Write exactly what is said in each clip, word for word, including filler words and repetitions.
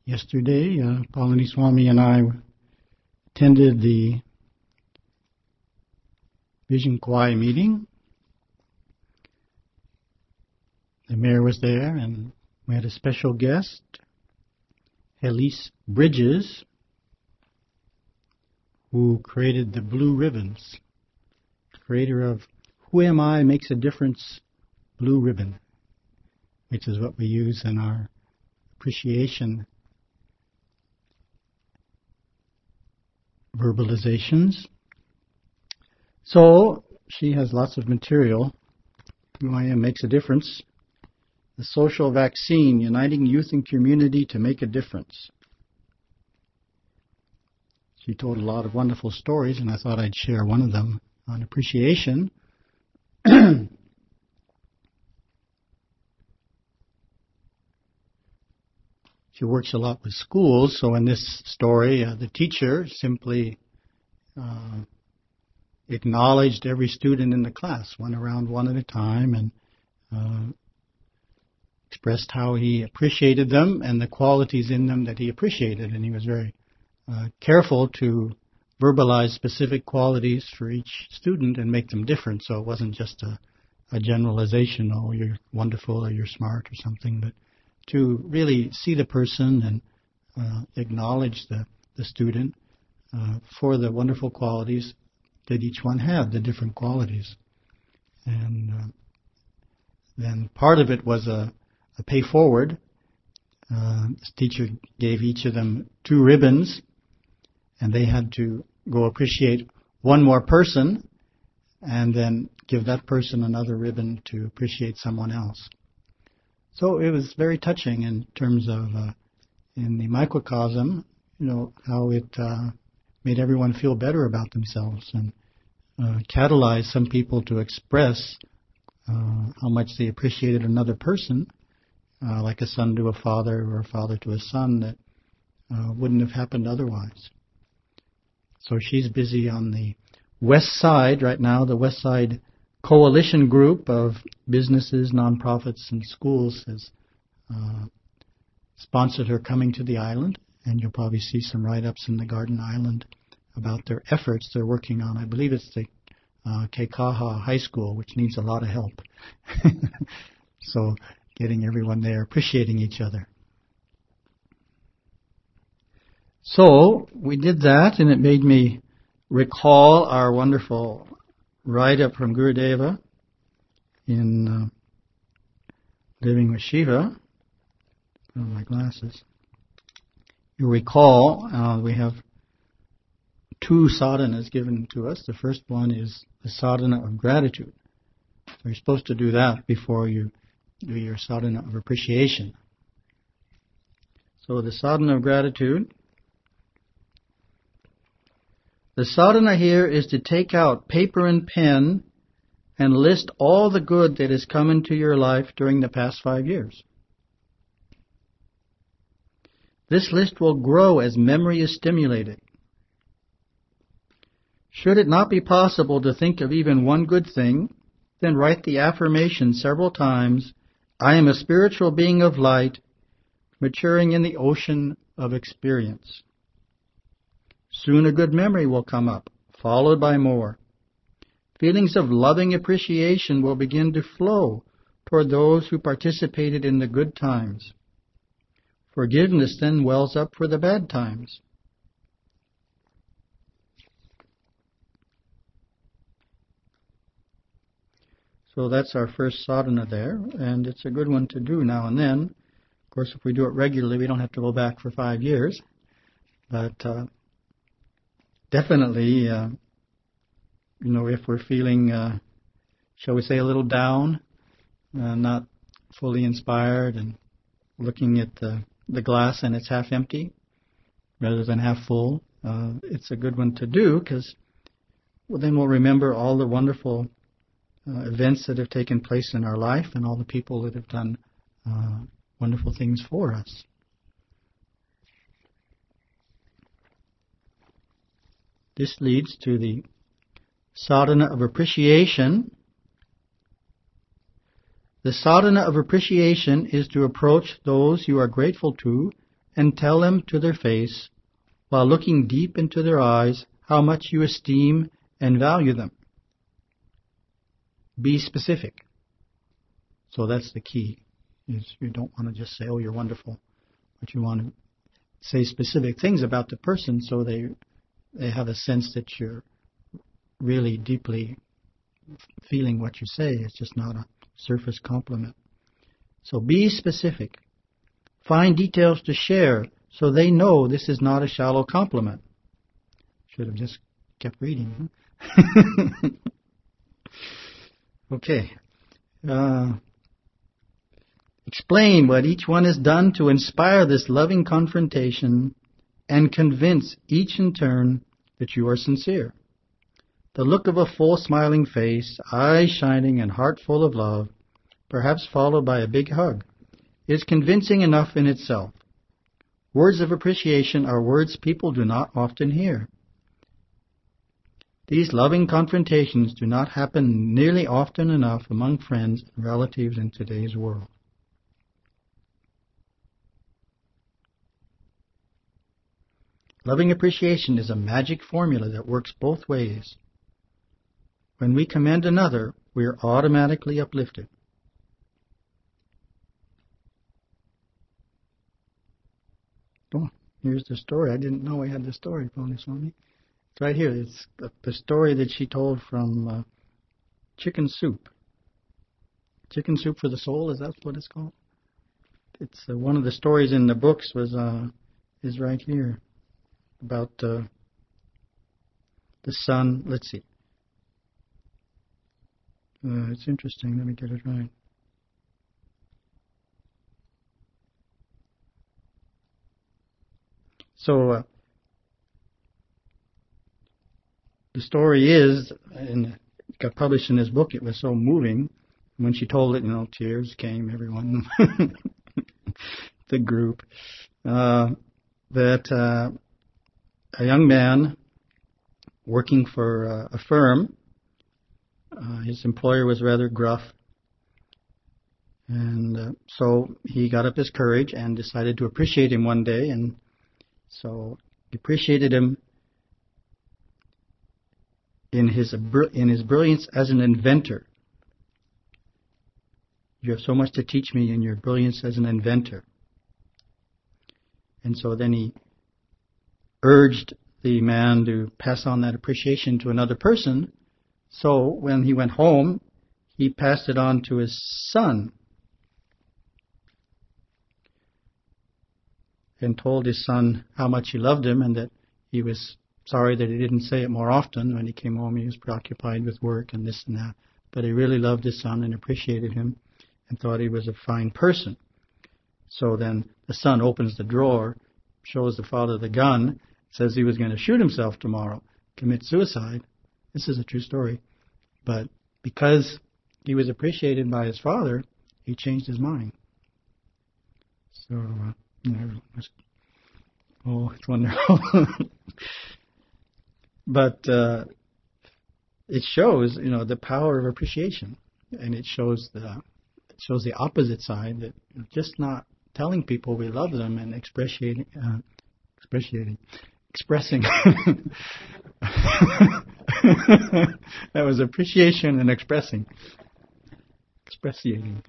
Yesterday, uh, Palani Swami and I attended the Vision Kwai meeting. The mayor was there, and we had a special guest, Elise Bridges, who created the Blue Ribbons, creator of Who Am I Makes a Difference Blue Ribbon, which is what we use in our appreciation verbalizations. So she has lots of material. Who I Am Makes a Difference. The Social Vaccine, Uniting Youth and Community to Make a Difference. She told a lot of wonderful stories, and I thought I'd share one of them on appreciation. She works a lot with schools, so in this story, uh, the teacher simply uh, acknowledged every student in the class, went around one at a time, and uh, expressed how he appreciated them and the qualities in them that he appreciated, and he was very uh, careful to verbalize specific qualities for each student and make them different, so it wasn't just a, a generalization, oh, you're wonderful or you're smart or something, but to really see the person and uh, acknowledge the, the student uh, for the wonderful qualities that each one had, the different qualities. And uh, then part of it was a, a pay forward. Uh, this teacher gave each of them two ribbons, and they had to go appreciate one more person and then give that person another ribbon to appreciate someone else. So it was very touching in terms of, uh, in the microcosm, you know, how it uh, made everyone feel better about themselves and uh, catalyzed some people to express uh, how much they appreciated another person, uh, like a son to a father or a father to a son, that uh, wouldn't have happened otherwise. So she's busy on the west side right now, the west side coalition group of businesses, nonprofits, and schools has uh, sponsored her coming to the island, and you'll probably see some write-ups in the Garden Island about their efforts they're working on. I believe it's the uh, Kekaha High School, which needs a lot of help. So getting everyone there, appreciating each other. So we did that, and it made me recall our wonderful write-up from Gurudeva in uh, Living with Shiva. Oh, my glasses. You recall uh, we have two sadhanas given to us. The first one is the sadhana of gratitude. So you're supposed to do that before you do your sadhana of appreciation. So the sadhana of gratitude. The sadhana here is to take out paper and pen and list all the good that has come into your life during the past five years. This list will grow as memory is stimulated. Should it not be possible to think of even one good thing, then write the affirmation several times, I am a spiritual being of light, maturing in the ocean of experience. Soon a good memory will come up, followed by more. Feelings of loving appreciation will begin to flow toward those who participated in the good times. Forgiveness then wells up for the bad times. So that's our first sadhana there, and it's a good one to do now and then. Of course, if we do it regularly, we don't have to go back for five years. But uh, definitely, uh, you know, if we're feeling, uh, shall we say, a little down, uh, not fully inspired, and looking at the, the glass and it's half empty rather than half full, uh, it's a good one to do because well, then we'll remember all the wonderful uh, events that have taken place in our life and all the people that have done uh, wonderful things for us. This leads to the sadhana of appreciation. The sadhana of appreciation is to approach those you are grateful to and tell them to their face, while looking deep into their eyes, how much you esteem and value them. Be specific. So that's the key. Is you don't want to just say, oh, you're wonderful, but you want to say specific things about the person so they they have a sense that you're really deeply feeling what you say. It's just not a surface compliment. So be specific. Find details to share so they know this is not a shallow compliment. Should have just kept reading. Huh? Okay. Uh, explain what each one has done to inspire this loving confrontation and convince each in turn that you are sincere. The look of a full smiling face, eyes shining and heart full of love, perhaps followed by a big hug, is convincing enough in itself. Words of appreciation are words people do not often hear. These loving confrontations do not happen nearly often enough among friends and relatives in today's world. Loving appreciation is a magic formula that works both ways. When we commend another, we are automatically uplifted. Oh, here's the story. I didn't know I had the story, Pony Swami. It's right here. It's the story that she told from uh, Chicken Soup. Chicken Soup for the Soul, is that what it's called? It's uh, one of the stories in the books was uh, is right here about uh, the son. Let's see. Uh, it's interesting. Let me get it right. So uh, the story is, and it got published in this book. It was so moving. When she told it, you know, tears came. Everyone, the group, uh, that uh, a young man working for uh, a firm. Uh, his employer was rather gruff, and uh, so he got up his courage and decided to appreciate him one day, and so he appreciated him in his in his brilliance as an inventor. You have so much to teach me in your brilliance as an inventor. And so then he urged the man to pass on that appreciation to another person. So when he went home, he passed it on to his son and told his son how much he loved him and that he was sorry that he didn't say it more often. When he came home, he was preoccupied with work and this and that. But he really loved his son and appreciated him and thought he was a fine person. So then the son opens the drawer, shows the father the gun, says he was going to shoot himself tomorrow, commit suicide. This is a true story. But because he was appreciated by his father, he changed his mind. So, uh, you know, oh, it's wonderful. But uh, it shows, you know, the power of appreciation, and it shows the it shows the opposite side, that just not telling people we love them and expressing, uh, expressing, expressing. That was appreciation and expressing. Expressiating.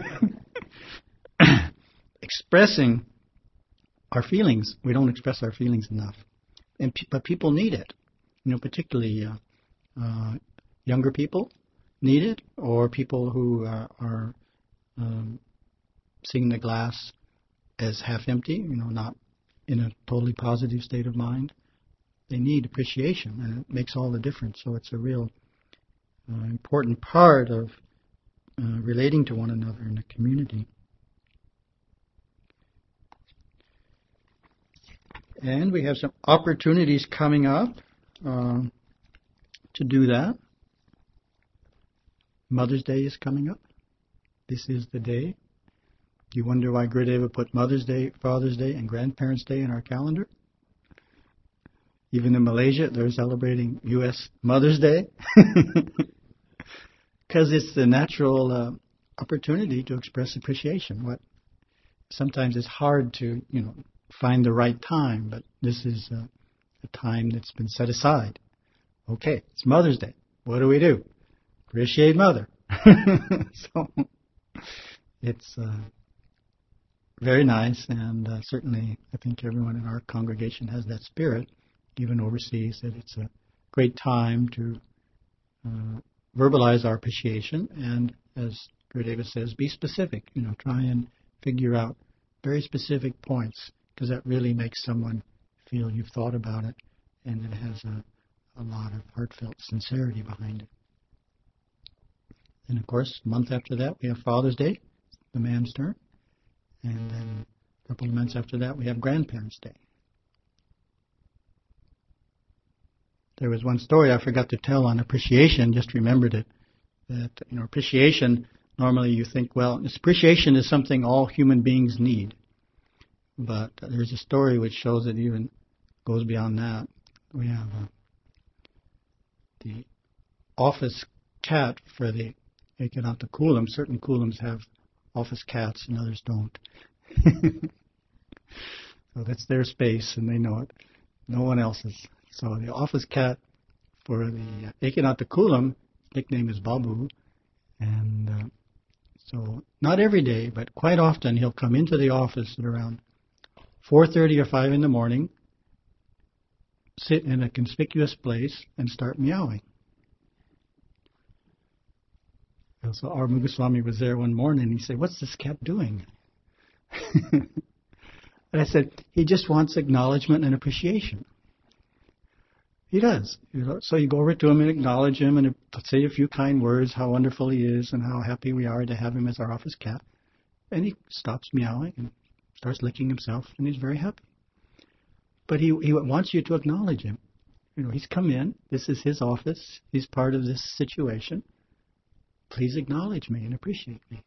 Expressing our feelings. We don't express our feelings enough. And pe- but people need it. You know, particularly uh, uh, younger people need it, or people who uh, are um, seeing the glass as half empty, you know, not in a totally positive state of mind. They need appreciation, and it makes all the difference. So it's a real uh, important part of uh, relating to one another in a community. And we have some opportunities coming up uh, to do that. Mother's Day is coming up. This is the day. Do you wonder why Gurudeva put Mother's Day, Father's Day, and Grandparents' Day in our calendar? Even in Malaysia, they're celebrating U S Mother's Day. Because it's the natural uh, opportunity to express appreciation. What sometimes it's hard to, you know, find the right time, but this is a, a time that's been set aside. Okay, it's Mother's Day. What do we do? Appreciate Mother. So it's uh, very nice, and uh, certainly I think everyone in our congregation has that spirit, even overseas, that it's a great time to uh, verbalize our appreciation, and as Gurudeva says, be specific. You know, try and figure out very specific points, because that really makes someone feel you've thought about it, and it has a, a lot of heartfelt sincerity behind it. And of course, a month after that, we have Father's Day, the man's turn. And then a couple of months after that, we have Grandparents' Day. There was one story I forgot to tell on appreciation, just remembered it, that, you know, appreciation, normally you think, well, appreciation is something all human beings need. But there's a story which shows it even goes beyond that. We have uh, the office cat for the Ekadanta Kulam. Certain Kulams have office cats and others don't. So that's their space and they know it. No one else's. So the office cat for the Ekadanta Kulam, nickname is Babu. And uh, so not every day, but quite often he'll come into the office at around four thirty or five in the morning, sit in a conspicuous place and start meowing. And so our Muguswami was there one morning and he said, "What's this cat doing?" And I said, "He just wants acknowledgement and appreciation." He does. You know, so you go over to him and acknowledge him and say a few kind words, how wonderful he is and how happy we are to have him as our office cat. And he stops meowing and starts licking himself and he's very happy. But he he wants you to acknowledge him. You know, he's come in. This is his office. He's part of this situation. Please acknowledge me and appreciate me.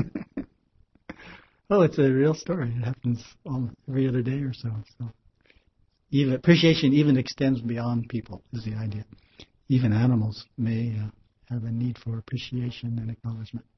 Oh, it's a real story. It happens all, every other day or so. So, even appreciation even extends beyond people. Is the idea. Even animals may uh, have a need for appreciation and acknowledgement.